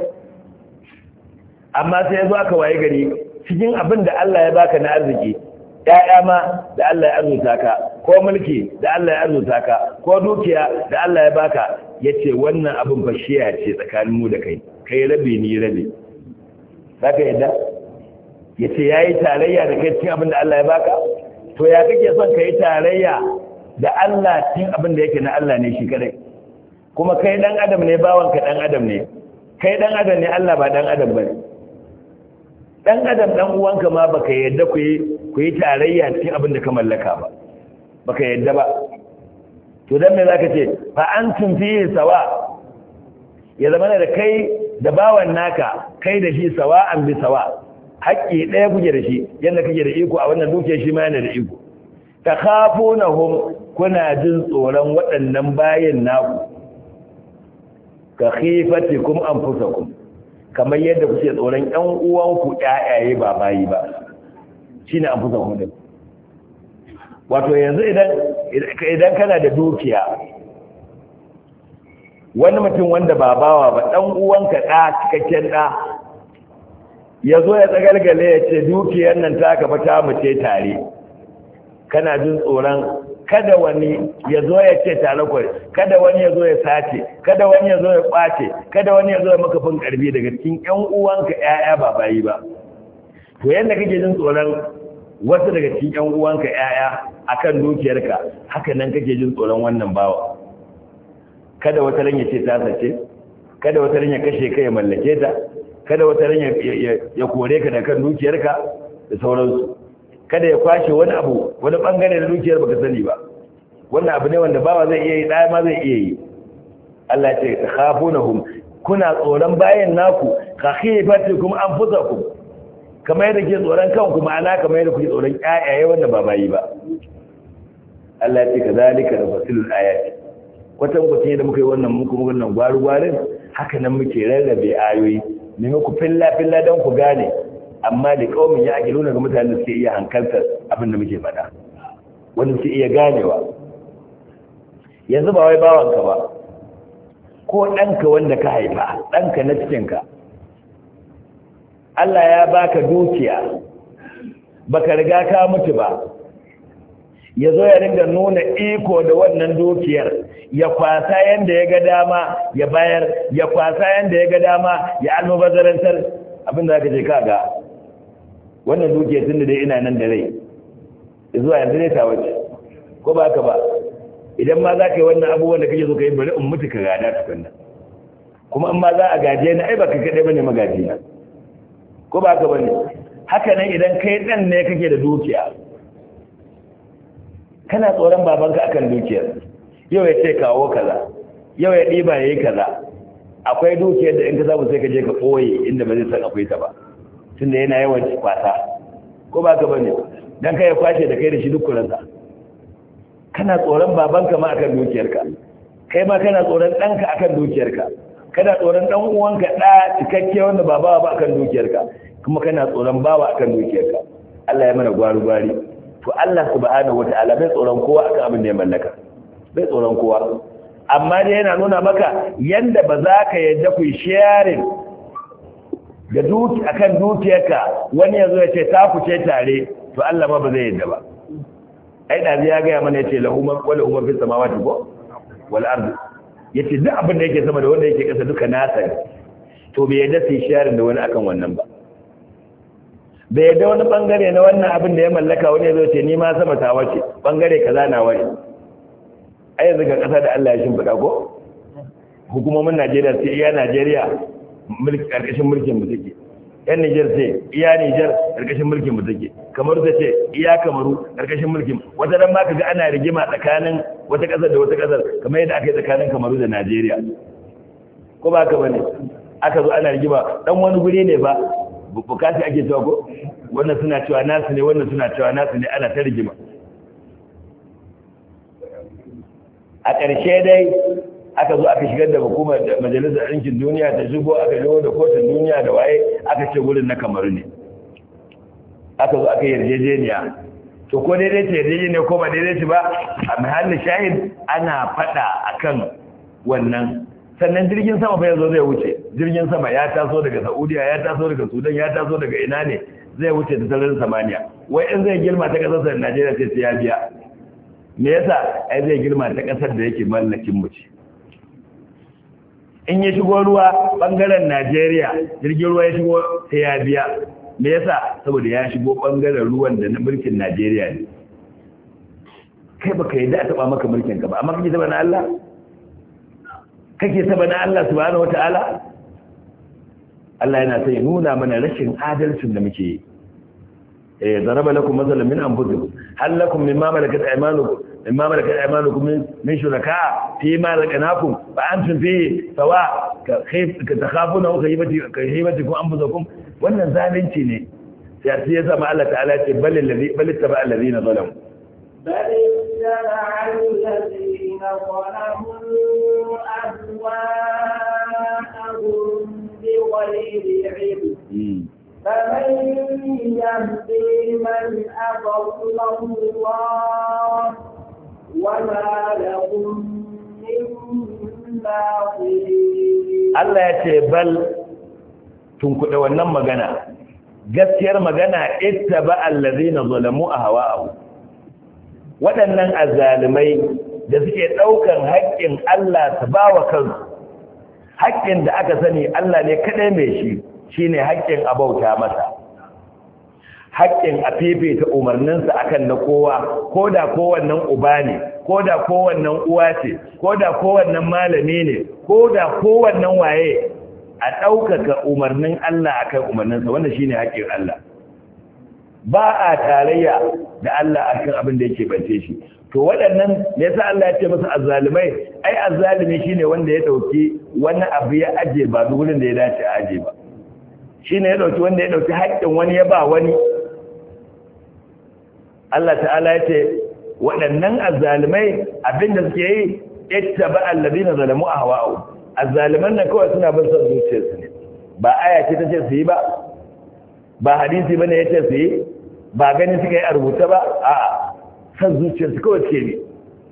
amma sai yazo aka waye gari cikin abin da Allah ya baka na arziki ƴaƴa ma da Allah ya arzuta ka ko mulki da Allah ya arzuta ka ko dukiya da Allah ya baka yace wannan abin fashiya ce tsakanin mu da kai kai rabi ni rabi zaka yadda yace yayi tarayya da kai cikin abin da Allah ya baka to ya kake son kai tarayya da Allah cikin abin da yake na Allah ne shi kadai kuma kai dan adam ne bawanka dan adam ne kai dan adam ne Allah ba dan adam bane dan adam dan uwanka ma baka yadda ku yi tarayya cikin abin da ka mallaka ba baka yadda ba to dan me zaka ce fa antum fihi sawa ya zama da kai da bawan naka kai da shi sawa'an bi sawa haƙƙi ɗaya kuke da shi yanda kake da iko a wannan dukiyar shi ma yana da iko takhafunahum kuna jin tsoron waɗannan bayin naku ka khifatikum anfusakum kamar yadda kuke tsoron ƴan uwanku ƴaƴaye ba bayi ba shine anfusakum din wato yanzu idan kana da dukiya wani mutum wanda ba bawa ba dan uwanka da cikakken da yazo ya tsagalgale ya ce dukiyar nan ta ka fata mu ce tare kana jin tsoron kada wani yazo ya ce tare ku kada wani yazo ya sace kada wani yazo ya kwace kada wani yazo ya maka fin karbi daga cikin ƴan uwanka ƴaƴa ba bayi ba to yanda kake jin tsoron wasu daga cikin ƴan uwanka ƴaƴa akan dukiyarka haka nan kake jin tsoron wannan bawa kada wata ran ya ce ta sace kada wata ran ya kashe ka ya mallake ta kada wata ran ya kore ka da kan dukiyarka da sauransu kada ya kwashe wani abu wani bangare da dukiyar baka sani ba wannan abu ne wanda bawa zai iya yi ɗaya ma zai iya yi Allah ce khafunahum kuna tsoron bayan naku khifatikum anfusakum kamar yadda ke tsoron kanku ma'ana kamar yadda kuke tsoron ƴaƴaye wanda ba bayi ba Allah ce kazalika rasulul ayati kwatan kwatan da muka yi wannan muku wannan gwaru-gwarin haka nan muke rarrabe ayoyi ne muku filla-filla don ku gane amma da kaumin ya ake nuna ga mutane suke iya hankaltar abin da muke faɗa wanda suke iya ganewa yanzu ba wai bawanka ba ko ɗanka wanda ka haifa ɗanka na cikinka Allah ya baka dukiya baka riga ka mutu ba ya zo ya ringa nuna iko da wannan dukiyar ya kwasa yanda ya ga dama ya bayar ya kwasa yanda ya ga dama ya almubazarantar abinda aka ce kaga wannan dukiyar tun da dai ina nan da rai zuwa yanzu ne ta wace ko ba ka ba idan ma za ka yi wannan abubuwan da kake so ka yi bari in mutu ka gada tukunna kuma in ma za a gaje na ai ba ka kaɗai ba ne magaji na ko ba ka ba ne haka nan idan kai ɗan ne kake da dukiya kana tsoron babanka akan dukiyar yau ya ce kawo kaza yau ya ɗiba ya yi kaza akwai dukiyar da in ka samu sai ka je ka ɓoye inda ba zai san akwai ta ba tunda yana yawan kwasa ko ba ka ba ne don ka ya kwashe da kai da shi duk kuransa kana tsoron babanka ma akan dukiyarka kai ma kana tsoron ɗanka akan dukiyarka kana tsoron ɗan uwanka ɗa cikakke wanda ba bawa ba akan dukiyarka kuma kana tsoron bawa akan dukiyarka Allah ya mana gwari-gwari to Allah subhanahu wata'ala bai tsoron kowa akan abin da ya mallaka bai tsoron kowa amma dai yana nuna maka yanda ba za ka yadda ku sharing da akan dukiyarka wani yazo ya ce ta ku ce tare to Allah ma ba zai yadda ba ai da ya ga mana yace lahum wala hum fi samawati wal ardi yace duk abin da yake sama da wanda yake kasa duka nasa to bai yadda sai sharing da wani akan wannan ba bai yadda wani bangare na wannan abin da ya mallaka wani yazo ce ni ma sama ta wace bangare kaza na wani ai yanzu ga kasa da Allah ya shimfida ko hukumomin Najeriya sai iya Najeriya karkashin mulkin mu take yan Niger sai iya Niger karkashin mulkin mu take Kamaru sai ce iya Kamaru karkashin mulkin wata dan ma kaga ana rigima tsakanin wata kasar da wata kasar kamar yadda aka yi tsakanin Kamaru da Najeriya ko ba ka bane aka zo ana rigima dan wani guri ne ba bukati ake cewa ko wannan suna cewa nasu ne wannan suna cewa nasu ne ana ta rigima a ƙarshe dai aka zo aka shigar da hukumar da majalisar ɗinkin duniya ta shigo aka yi da kotun duniya da waye aka ce wurin na Kamaru ne aka zo aka yarjejeniya to ko daidai ce yarjejeniya ko ba daidai ce ba a mahallin shahid ana faɗa akan wannan sannan jirgin sama fa yazo zai wuce jirgin sama ya taso daga Saudiya ya taso daga Sudan ya taso daga ina ne zai wuce da sararin samaniya wai in zai girma ta kasar Najeriya sai ya biya me yasa ai zai girma ta kasar da yake mallakin mu ce in ya shigo ruwa bangaren Najeriya jirgin ruwa ya shigo sai ya biya me yasa saboda ya shigo bangaren ruwan da na mulkin Najeriya ne kai baka yi da taba maka mulkin ka ba amma kake taba na Allah kake taba na Allah subhanahu wataala Allah yana sai nuna mana rashin adalcin da muke yi ضرب لكم مثلا من أنفسكم هل لكم مما ملكت أيمانكم من شركاء فيما رزقناكم فأنتم فيه سواء تخافونه كخيفتكم أنفسكم wannan zalunci ne sai ya zama Allah ta'ala ce bal taba allazina zalamu bal taba allazina zalamu ahwa'ahum bighayri ilm فمن يهدي من أضل الله وما لهم من ناصرين الله يتبل تنكد wannan magana gaskiyar magana ittaba allazina zalamu ahwa'ahum waɗannan azzalimai da suke daukan haƙƙin Allah su bawa kansu haƙƙin da aka sani Allah ne kadai mai shi shine haƙƙin abauta masa haƙƙin a fifita umarninsa akan na kowa ko da kowannan uba ne ko da kowannan uwa ce ko da kowannan malami ne ko da kowannan waye a ɗaukaka umarnin Allah akan umarninsa wannan shine haƙƙin Allah ba a tarayya da Allah akan abin da yake bance shi to waɗannan me yasa Allah ya ce masa azzalimai ai azzalimi shine wanda ya dauki wani abu ya aje ba wurin da ya dace a aje ba shine ya dauki wanda ya dauki haƙƙin wani ya ba wani Allah ta'ala ya ce waɗannan azzalimai abinda suke yi ittaba alladhina zalamu ahwa'u azzaliman nan kawai suna bin son zuciyarsu ne ba aya ce tace su yi ba hadisi bane yace su yi ba gani suka yi a rubuta ba a'a son zuciyarsu kawai suke bi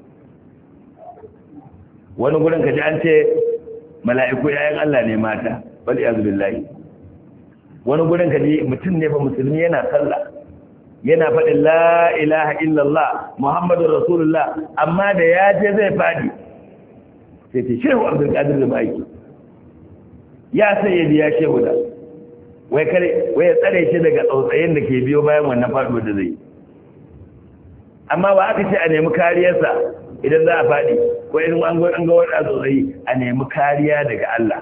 wani gurin kaji an ce mala'iku yayin Allah ne mata bal iyaz billahi wani gurin kaji mutum ne ba musulmi yana sallah yana faɗin la ilaha illallah muhammadur rasulullah amma da ya je zai faɗi sai ce shehu abdul qadir da baki ya sayyidi ya shehu da wai ya tsare shi daga tsautsayin da ke biyo bayan wannan faɗuwar da zai amma ba aka ce a nemi kariyarsa idan za a faɗi ko irin an ga wani tsautsayi a nemi kariya daga Allah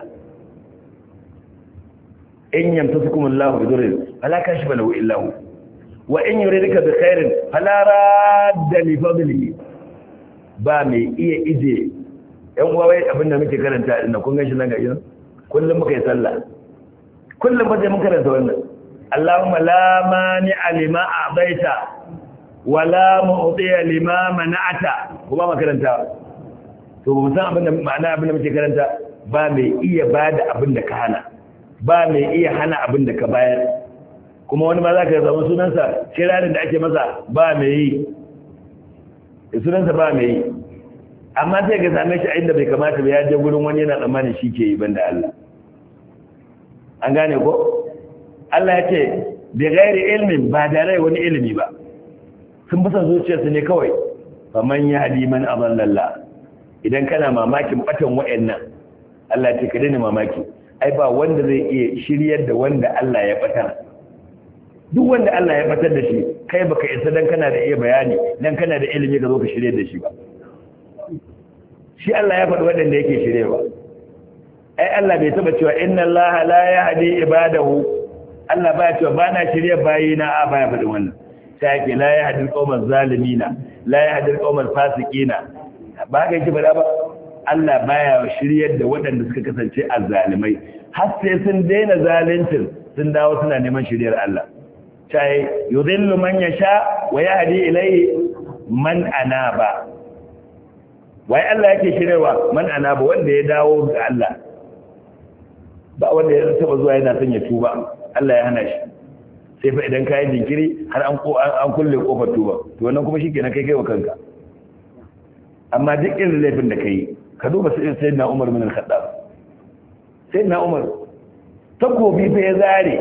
in yamtasukumullahu bidurrin fala kashifa lahu illa hu wa in yuridika bi khairin fala radda li fadlihi ba mai iya ije yan uwa wai abinda muke karanta din kun ganshi nan ga yin kullum muka yi sallah kullum ba sai mun karanta wannan Allahumma la mani'a lima a'taita wa la mu'tiya lima mana'ata kuma makaranta to ba mu san abinda ma'ana abinda muke karanta ba mai iya bada abinda ka hana ba mai iya hana abinda ka bayar kuma wani ma za ka zama sunansa kirarin da ake masa ba mai yi sunansa ba mai yi amma sai ka same shi a inda bai kamata ba ya je gurin wani yana tsammanin shi ke yi banda Allah an gane ko Allah ya ce bi ghairi ilmin ba da rai wani ilimi ba sun bisa zuciyarsu ne kawai faman yahdi man adalla idan kana mamakin batan wayannan Allah ya ce ka daina mamaki ai ba wanda zai iya shiryar da wanda Allah ya batar duk wanda Allah ya batar da shi kai baka isa dan kana da iya bayani dan kana da ilimi ka zo ka shiryar da shi ba shi Allah ya faɗi waɗanda yake shirewa ai Allah bai taba cewa inna Allah la yahdi ibadahu Allah baya cewa bana shirye bayina a baya faɗin wannan sai yake la yahdi al-qawmal zalimina la yahdi al-qawmal fasiqina ba ga yake bada ba Allah baya shiryar da waɗanda suka kasance azzalimai har sai sun daina zaluncin sun dawo suna neman shiryar Allah sai yudhillu man yasha wa yahdi ilayhi man anaba wai Allah yake shiryarwa man anaba wanda ya dawo ga Allah ba wanda ya taba zuwa yana son ya tuba Allah ya hana shi sai fa idan kayan jinkiri har an kulle kofar tuba to wannan kuma shikenan kai wa kanka amma duk irin laifin da kai ka duba sayyidina Umar bin al-Khattab sayyidina Umar takobi fa ya zare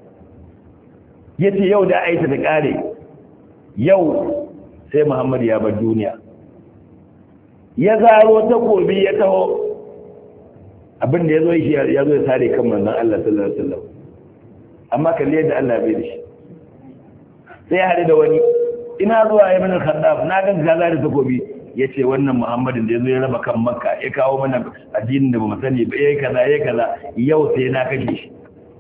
yace yau da aita da kare yau sai Muhammad ya bar duniya ya zaro takobi ya taho abin da ya zo ya sare kan manzon Allah sallallahu alaihi wasallam amma kalli yadda Allah bai da shi sai ya hade da wani ina zuwa ya mana Khaddaf na ga gaza da takobi yace wannan Muhammadin da yazo ya raba kan Makka ya kawo mana addinin da bamu sani ba yayi kaza yau sai na kashe shi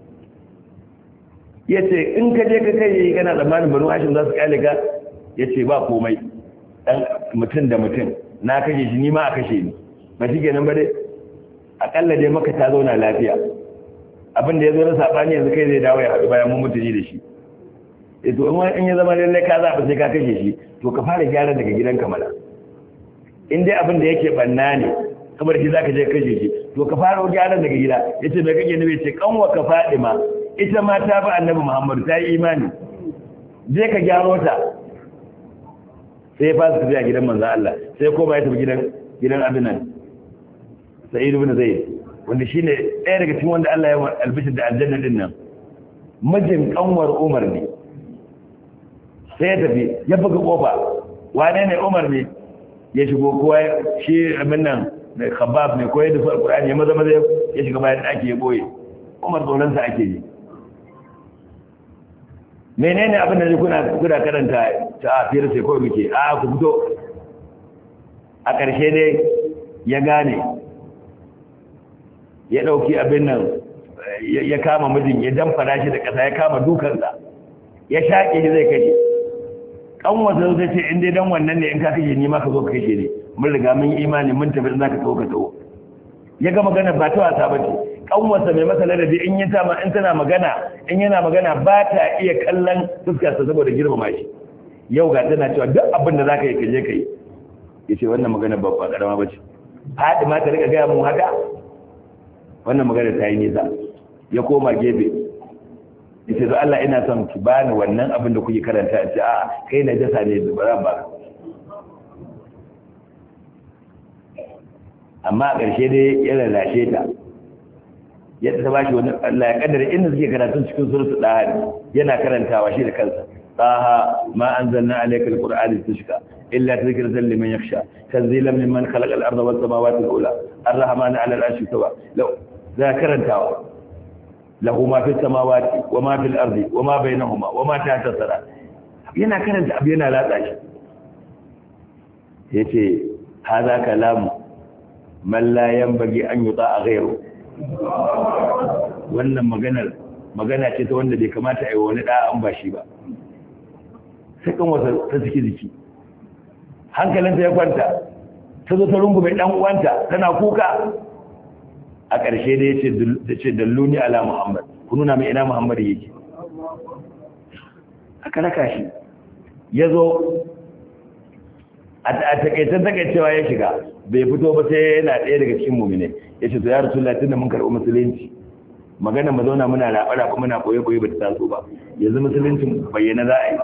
yace in ka je ka kai kana tsammanin Banu Hashim za su kale ka yace ba komai dan mutun da mutun na kashe shi ni ma a kashe ni ba shi kenan ba dai akalla dai maka ta zauna lafiya abin da ya zo na sabani yanzu kai zai dawo ya haɗu bayan mun mutuni da shi to in ya zama lallai ka zaɓa sai ka kashe shi to ka fara gyara daga gidanka mana in dai abin da yake banna ne kamar shi za ka je kashe shi to ka fara gyara daga gida ya ce mai kake nabi ce kanwa ka faɗi ma ita ma ta bi annabi muhammadu ta yi imani je ka gyaro ta sai ya fasa tafiya gidan manzan Allah sai koma ya tafi gidan abin nan sa'id ibn zaid wanda shine ɗaya daga cikin wanda Allah ya albishir da aljanna din nan mijin kanwar Umar ne sai ya tafi ya buga kofa wane ne Umar ne ya shigo kowa shi abin nan da khabab ne ko ya dafa alqur'ani ya maza ya shiga bayan daki ya boye Umar tsoron sa ake yi menene abin da kuna karanta ta afiyar sai ko muke a ku fito a ƙarshe dai ya gane ya ɗauki abin nan ya kama mijin ya damfara shi da ƙasa ya kama dukansa ya shaƙe shi zai kashe ƙanwata zai ce in dai don wannan ne in ka kashe ni ma ka zo ka kashe ne mun riga mun imani mun tafi za ka taho ka taho ya ga magana ba ta wasa ba ce ƙanwata mai masa ladabi in tana magana in yana magana ba ta iya kallon fuskarsa saboda girmama shi yau ga tana cewa duk abin da za ka yi ka je ka yi ya ce wannan magana ba ƙarama ba ce haɗi ma ta riƙa gaya mun haka wannan magana ta yi nisa ya koma gefe yace to Allah ina son ki bani wannan abin da kuke karanta ce a kai na jasa ne zubaran ba amma a ƙarshe dai ya lalashe ta ya ta bashi wani Allah ya kaddara inda suke karatun cikin suratul dahr yana karantawa shi da kansa taha ma anzalna alaykal qur'ana tushka illa tadhkiratan liman yakhsha tanzilan mimman khalaqa al-ardha was samawati al-ula ar-rahmanu 'ala al-'arshi istawa za karantawa lahu ma fi samawati wa ma fil ardi wa ma bainahuma wa ma tahta sara yana karanta abu yana latsa shi yace hadha kalamu man la yanbaghi an yuta ghayru wannan magana ce ta wanda bai kamata a yi wani da an ba shi ba sai kan wasa ta ciki jiki hankalinta ya kwanta ta zo ta rungume dan uwanta tana kuka a ƙarshe da ya ce dalluni ala Muhammad ku nuna mai ina Muhammad yake aka raka shi ya zo a takaicewa ya shiga bai fito ba sai yana ɗaya daga cikin mummune ya ce to ya rasu latin da mun karɓi musulunci magana mu zauna muna labara kuma muna koye-koye ba ta taso ba yanzu musuluncin bayyana za a yi.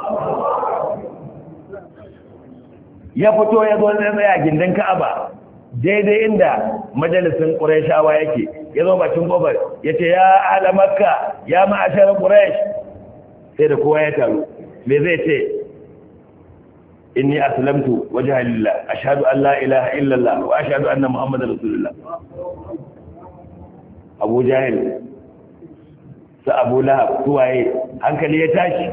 Ya fito ya zo na tsaya gindin Ka'aba daidai inda majalisin Qurayshawa yake, ya zo bakin kofar ya ce ya ahla Makka ya ma'ashar Quraysh, sai da kowa ya taru. Me zai ce? inni aslamtu wajha lillah ashhadu an la ilaha illa Allah wa ashhadu anna Muhammadar Rasulullah. Abu Jahil sa Abu Lahab suwaye hankali ya tashi,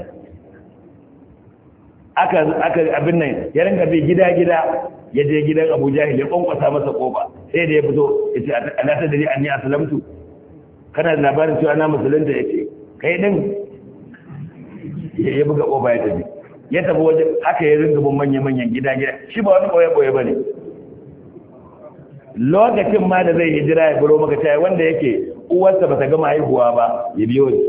aka abin nan ya rinka bi gida-gida, ya je gidan Abu Jahil ya kwankwasa masa kofa, sai da ya fito ya ce ana ta dari anni aslamtu, kana da labarin cewa na musulunta? ya ce kai din, ya buga kofa ya tafi waje, haka ya rinka bin manya-manyan gida-gida, shi ba wani boye-boye ba ne. Lokacin ma da zai hijira ya buro maka tayi wanda yake uwarsa ba ta gama haihuwa ba ya biyo ni.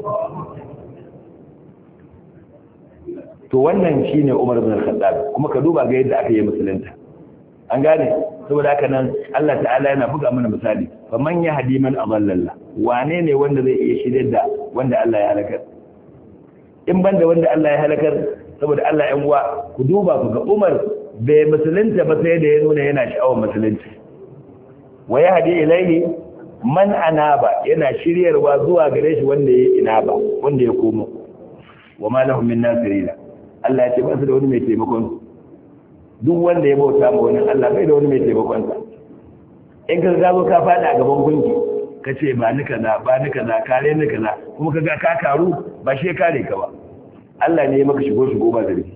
To wannan shine Umar bin Khattab, kuma ka duba ga yadda aka yi musulunta. An gane, saboda haka nan Allah ta'ala yana buga mana misali, fa man yahdi man adalla, wane ne wanda zai iya shirye da wanda Allah ya halakar? In banda wanda Allah ya halakar, saboda Allah ɗan uwa ku duba ku ga Umar bai musulunta ba sai da ya nuna yana sha'awar musulunci. Wa yahdi ilaihi man anaba, yana shiryarwa zuwa gare shi wanda ya inaba, wanda ya komo. Wa ma lahum min nasirina, Allah ya ce ba su da wani mai taimakon. Duk wanda ya bauta ma wani Allah bai da wani mai taimakon sa. In ka zo ka fada a gaban gunki ka ce ba ni kaza kare ni kaza, kuma ka ga ka karu, ba shi kare ka ba, Allah ne ya maka shigo ba zargi.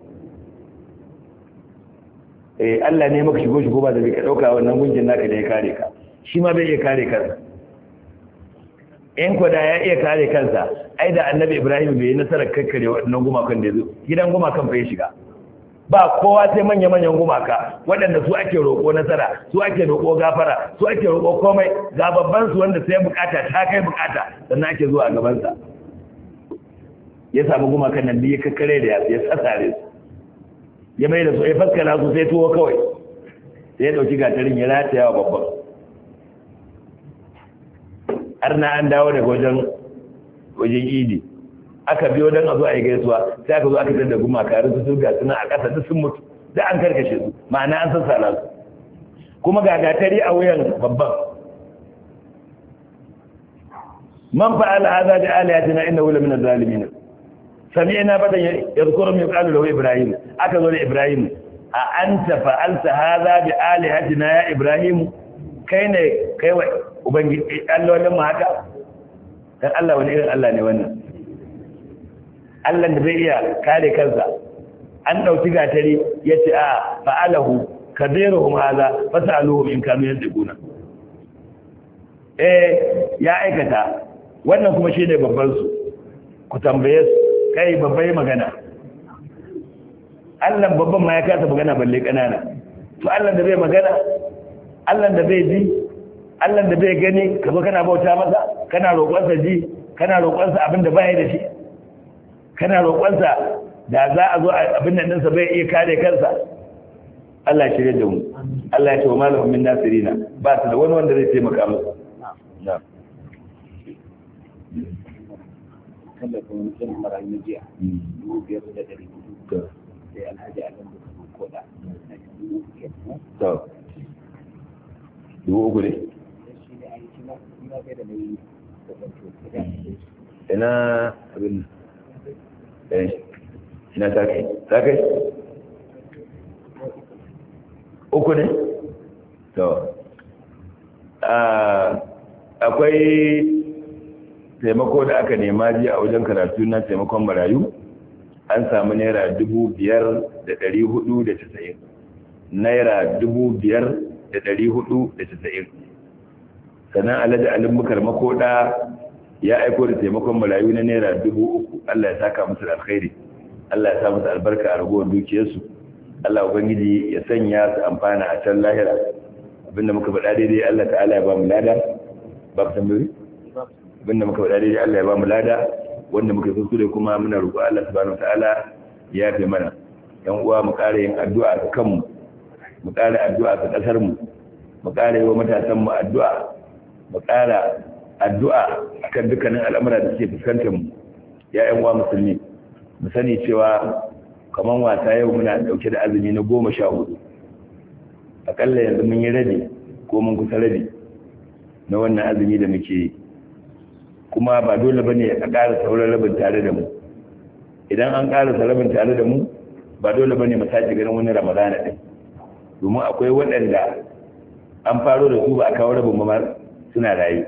Allah ne ya maka shigo ba zargi, ka dauka wannan gunkin naka da ya kare ka, shi ma bai iya kare kansa. In kwada ya iya kare kansa, ai da Annabi Ibrahim bai yi nasarar kakkare waɗannan gumakan da ya zo, gidan gumakan fa ya shiga. Ba kowa sai manya-manyan gumaka waɗanda su ake roƙo nasara, su ake roƙo gafara, su ake roƙo komai, ga babban su wanda sai bukata ta kai bukata sannan ake zuwa a gabansa. Ya samu gumakan nan da ya kakkare da ya tsatsare su, ya mai da su ya faskara su sai tuwo kawai, sai ya ɗauki gatarin ya rataya wa babban. Har na an dawo daga wajen idi, aka biyo don a zo a yi gaisuwa, sai aka zo aka tada gumaka rinsu su ga suna a ƙasa duk sun mutu, da an karkashe su, ma'ana an sassala su, kuma ga gatari a wuyan babban. Man fa'ala hadha bi alihatina innahu la min az-zalimin. Sami'na badan yadhkuru min qalu lahu Ibrahim, aka zo da Ibrahim, a anta fa'alta hadha bi alihatina ya Ibrahim, kai ne kai wa ubangiji allolin mu haka? Dan Allah wani irin Allah ne wannan? Allah da zai iya kare kansa, an dauki gatari yace a fa'alahu kabiruhum hadha fasaluhum in kanu yantiquna. Ya aikata wannan, kuma shine babban su, ku tambaye su, kai babbai magana. Allah babban ma ya kasa magana balle kanana. To Allah da bai magana, Allah da bai ji, Allah da bai gani, ka zo kana bauta masa, kana roƙonsa ji, kana roƙonsa abin da bai da shi, kana roƙonsa da za a zo abin nan ɗinsa bai iya kare kansa. Allah shirye da mu. Allah ya ce wa malahum min nasirina, ba su da wani wanda zai taimaka musu. Na. Tallafin mutum marayu jiya, 5,400 sai Alhaji Alam da su koda na 5,000. Dubu uku ne? Ina abin ina takai uku ne? To akwai taimako da aka nema ji a wajen karatu na taimakon marayu, an samu naira 5,490, naira 5,490. sannan Alhaji Alim Bukar Makoda ya aiko da taimakon marayu na naira 3,000. Allah ya saka musu da alkhairi, Allah ya sa musu albarka a ragowar dukiyarsu, Allah ubangiji ya sanya su amfana a can lahira. Abinda muka faɗa daidai Allah ta'ala ya ba mu lada. Ba ku tambayi? Abinda muka faɗa daidai Allah ya ba mu lada, wanda muka kuskure kuma muna roƙo Allah subhanahu ta'ala ya fi mana. Yan uwa mu ƙara yin addu'a ga kanmu, mu ƙara addu'a ga ƙasar mu ƙara yi wa matasan mu addu'a, mu ƙara addu'a akan dukkanin al'amura da suke fuskantar mu ya ƴan uwa musulmi mu sani cewa kaman wasa yau muna dauke da azumi na 14 akalla yanzu mun yi rabi ko mun kusa rabi na wannan azumi da muke yi kuma ba dole bane a ƙara sauran rabin tare da mu idan an ƙara rabin tare da mu ba dole bane mu sake ganin wani ramadana din domin akwai waɗanda an faro da su ba a kawo rabin ba suna rayu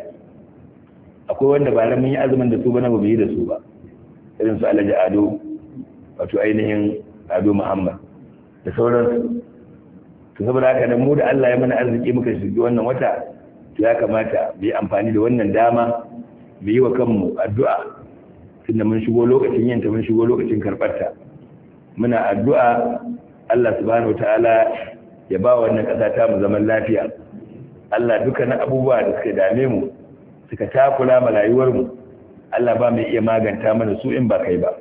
akwai wanda ba mun yi azumin da su ba na ba mu yi da su ba irin su Alhaji Ado wato ainihin Ado Muhammad da sauransu to saboda haka da mu da Allah ya mana arziki muka shige wannan wata to ya kamata mu yi amfani da wannan dama mu yi wa kanmu addu'a tunda mun shigo lokacin yanta mun shigo lokacin karbarta muna addu'a Allah subhanahu wataala ya ba wannan kasa ta mu zaman lafiya Allah dukkanin abubuwa da suka dame mu suka takura mu rayuwar mu Allah ba mai iya maganta mana su in ba kai ba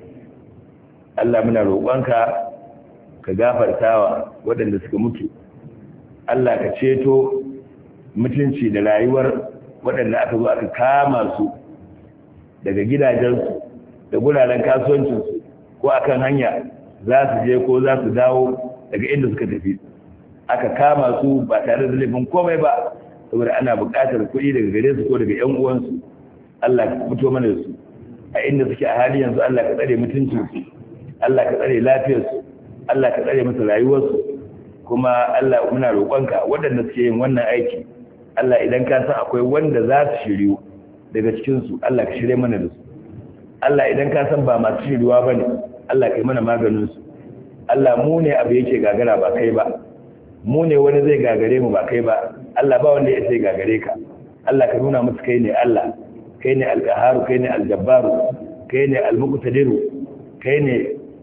Allah muna roƙonka ka gafartawa waɗanda suka mutu Allah ka ceto mutunci da rayuwar waɗanda aka zo aka kama su daga gidajensu da guraren kasuwancinsu ko akan hanya za su je ko za su dawo daga inda suka tafi aka kama su ba tare da laifin komai ba saboda ana buƙatar kuɗi daga gare su ko daga ƴan uwansu Allah ka fito mana da su a inda suke a hali yanzu Allah ka tsare mutuncinsu Allah ka tsare lafiyarsu Allah ka tsare musu rayuwarsu kuma Allah muna roƙonka waɗanda suke yin wannan aiki Allah idan ka san akwai wanda za su shiryu daga cikinsu Allah ka shirye mana da su Allah idan ka san ba masu shiryuwa ba ne Allah ka yi mana maganinsu Allah mu ne abu yake gagara ba kai ba mu ne wani zai gagare mu ba kai ba Allah ba wanda ya sai gagare ka Allah ka nuna musu kai ne Allah kai ne al-qaharu kai ne al-jabbaru kai ne al-muqtadiru kai ne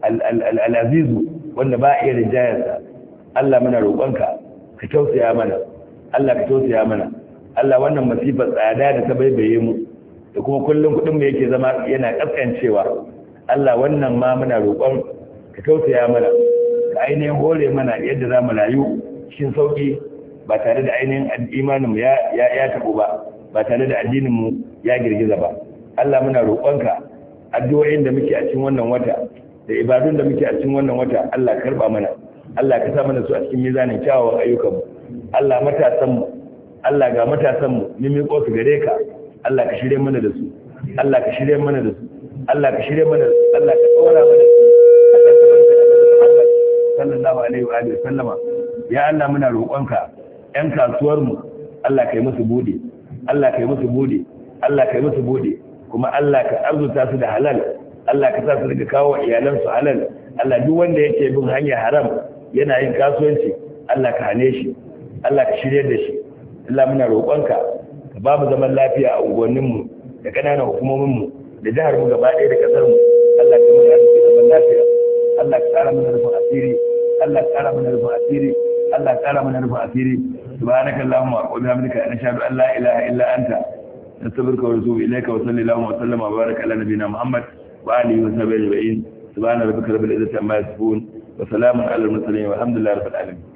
al-azizu wanda ba iya rijayarsa Allah muna roƙonka ka tausaya mana Allah ka tausaya mana Allah wannan masifar tsada da ta baibaye mu da kuma kullum kudin mu yake zama yana kaskancewa Allah wannan ma muna roƙon ka tausaya mana ka ainihin hore mana yadda za mu rayu cikin sauki ba tare da ainihin imanin mu ya tabu ba tare da addinin mu ya girgiza ba Allah muna roƙonka addu'o'in da muke a cikin wannan wata da ibadun da muke a cikin wannan wata Allah karba mana Allah ka sa mana su a cikin mizanin kyawawan ayyukanmu Allah matasanmu Allah ga matasanmu mun miƙo su gare ka Allah ka shirye mana da su Allah ka shirye mana da su Allah ka shirye mana da su Allah ka tsora mana da su Muhammad sallallahu alaihi wa alihi sallama ya Allah muna roƙonka ƴan kasuwarmu Allah ka yi musu bude Allah ka yi musu bude Allah ka yi musu bude kuma Allah ka arzuta su da halal Allah ka sa su daga kawo iyalansu halal Allah duk wanda yake bin hanyar haram yana yin kasuwanci Allah ka hane shi Allah ka shirye da shi Allah muna roƙonka ka ba mu zaman lafiya a unguwanninmu da ƙananan hukumominmu da jihar mu gaba ɗaya da ƙasar mu Allah ka muna zaman lafiya Allah ka tsara mana rufin asiri Allah ka tsara mana rufin asiri Allah ka tsara mana rufin asiri subhanakallahumma wa bihamdika nashhadu an la ilaha illa anta nastaghfiruka wa natubu ilayka wa sallallahu wa sallama wa baraka ala nabiyyina Muhammad wa alihi wa sahbihi ajma'in subhana rabbika rabbil izzati amma yasifun wa salamun ala al mursalin walhamdulillahi rabbil alamin